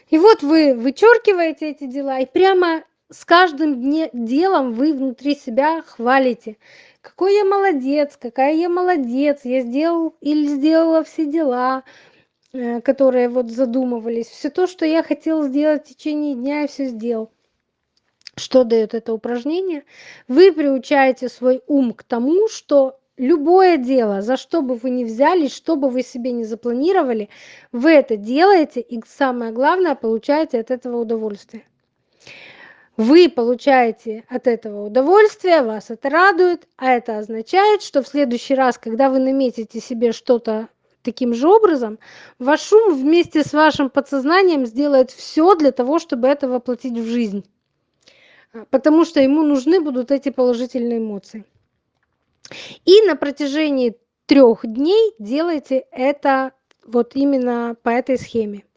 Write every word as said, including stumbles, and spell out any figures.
И вот вы вычеркиваете эти дела, и прямо с каждым дне делом вы внутри себя хвалите: "Какой я молодец, какая я молодец, я сделал или сделала все дела, э, которые вот задумывались. Все то, что я хотел сделать в течение дня, я всё сделал". Что даёт это упражнение? Вы приучаете свой ум к тому, что любое дело, за что бы вы ни взялись, что бы вы себе ни запланировали, вы это делаете и, самое главное, получаете от этого удовольствие. Вы получаете от этого удовольствие, вас это радует, а это означает, что в следующий раз, когда вы наметите себе что-то таким же образом, ваш ум вместе с вашим подсознанием сделает всё для того, чтобы это воплотить в жизнь. А, потому что ему нужны будут эти положительные эмоции. И на протяжении трёх дней делайте это вот именно по этой схеме.